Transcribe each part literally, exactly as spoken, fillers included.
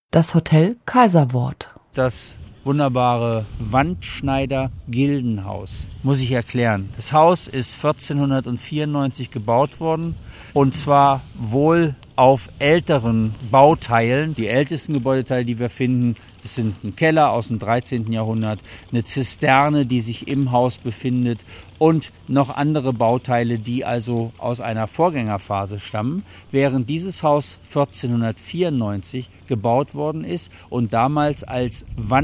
Das Hotel Kaiserwort. Das wunderbare Wandschneider-Gildenhaus, muss ich erklären. Das Haus ist vierzehnhundertvierundneunzig gebaut worden und zwar wohl auf älteren Bauteilen. Die ältesten Gebäudeteile, die wir finden, das sind ein Keller aus dem dreizehnten Jahrhundert, eine Zisterne, die sich im Haus befindet und noch andere Bauteile, die also aus einer Vorgängerphase stammen, während dieses Haus vierzehnhundertvierundneunzig gebaut worden ist und damals als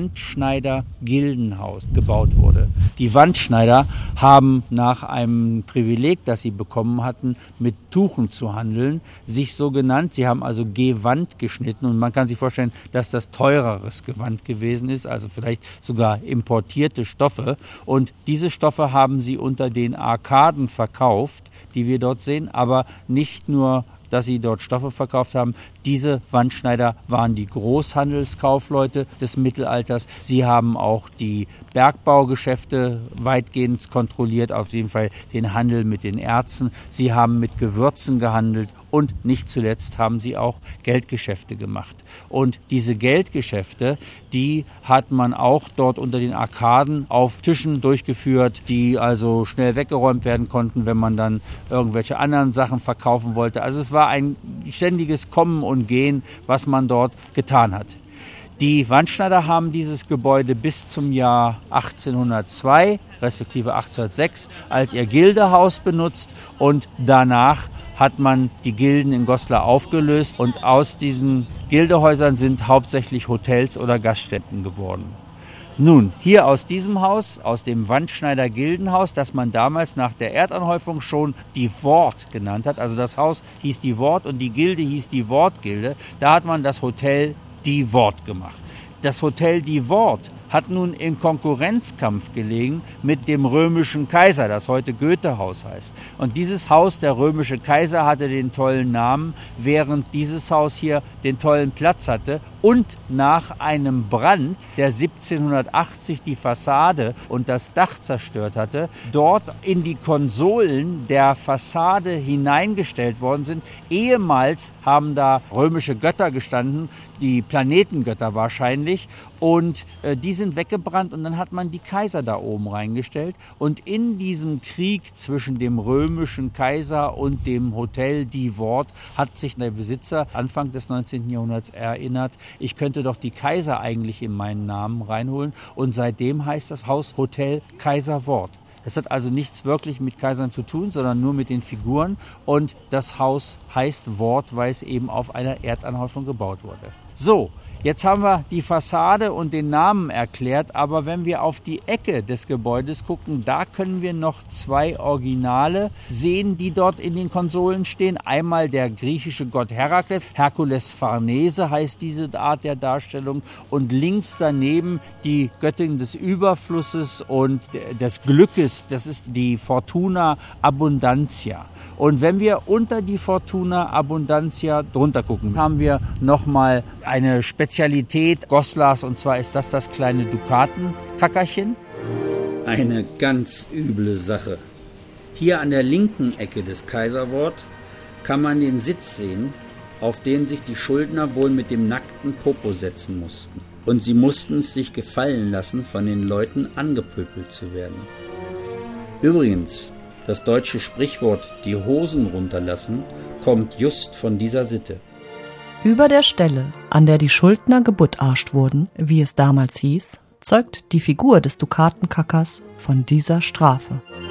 Wandschneider-Gildenhaus gebaut wurde. Die Wandschneider haben nach einem Privileg, das sie bekommen hatten, mit Tuchen zu handeln, sich so genannt, sie haben also Gewand geschnitten und man kann sich vorstellen, dass das teureres Gewand gewesen ist, also vielleicht sogar importierte Stoffe, und diese Stoffe haben sie unter den Arkaden verkauft, die wir dort sehen, aber nicht nur, dass sie dort Stoffe verkauft haben. Diese Wandschneider waren die Großhandelskaufleute des Mittelalters. Sie haben auch die Bergbaugeschäfte weitgehend kontrolliert, auf jeden Fall den Handel mit den Erzen. Sie haben mit Gewürzen gehandelt und nicht zuletzt haben sie auch Geldgeschäfte gemacht. Und diese Geldgeschäfte, die hat man auch dort unter den Arkaden auf Tischen durchgeführt, die also schnell weggeräumt werden konnten, wenn man dann irgendwelche anderen Sachen verkaufen wollte. Also es war ein ständiges Kommen und Gehen, was man dort getan hat. Die Wandschneider haben dieses Gebäude bis zum Jahr achtzehnhundertzwei, respektive achtzehnhundertsechs, als ihr Gildehaus benutzt und danach hat man die Gilden in Goslar aufgelöst und aus diesen Gildehäusern sind hauptsächlich Hotels oder Gaststätten geworden. Nun, hier aus diesem Haus, aus dem Wandschneider-Gildenhaus, das man damals nach der Erdanhäufung schon die Wort genannt hat, also das Haus hieß die Wort und die Gilde hieß die Wortgilde, da hat man das Hotel die Wort gemacht. Das Hotel die Wort hat nun im Konkurrenzkampf gelegen mit dem römischen Kaiser, das heute Goethehaus heißt. Und dieses Haus, der römische Kaiser, hatte den tollen Namen, während dieses Haus hier den tollen Platz hatte und nach einem Brand, der siebzehnhundertachtzig die Fassade und das Dach zerstört hatte, dort in die Konsolen der Fassade hineingestellt worden sind. Ehemals haben da römische Götter gestanden, die Planetengötter wahrscheinlich, und äh, die sind weggebrannt und dann hat man die Kaiser da oben reingestellt und in diesem Krieg zwischen dem römischen Kaiser und dem Hotel die Wort hat sich der Besitzer Anfang des neunzehnten Jahrhunderts erinnert, ich könnte doch die Kaiser eigentlich in meinen Namen reinholen und seitdem heißt das Haus Hotel Kaiserwort. Es hat also nichts wirklich mit Kaisern zu tun, sondern nur mit den Figuren und das Haus heißt Wort, weil es eben auf einer Erdanhäufung gebaut wurde. So, jetzt haben wir die Fassade und den Namen erklärt, aber wenn wir auf die Ecke des Gebäudes gucken, da können wir noch zwei Originale sehen, die dort in den Konsolen stehen. Einmal der griechische Gott Herakles, Herkules Farnese heißt diese Art der Darstellung, und links daneben die Göttin des Überflusses und des Glückes, das ist die Fortuna Abundantia. Und wenn wir unter die Fortuna Abundantia drunter gucken, haben wir nochmal eine Spezialität Goslars, und zwar ist das das kleine Dukatenkackerchen. Eine ganz üble Sache. Hier an der linken Ecke des Kaiserwort kann man den Sitz sehen, auf den sich die Schuldner wohl mit dem nackten Popo setzen mussten. Und sie mussten es sich gefallen lassen, von den Leuten angepöbelt zu werden. Übrigens, das deutsche Sprichwort „die Hosen runterlassen“ kommt just von dieser Sitte. Über der Stelle, an der die Schuldner gebuttarscht wurden, wie es damals hieß, zeugt die Figur des Dukatenkackers von dieser Strafe.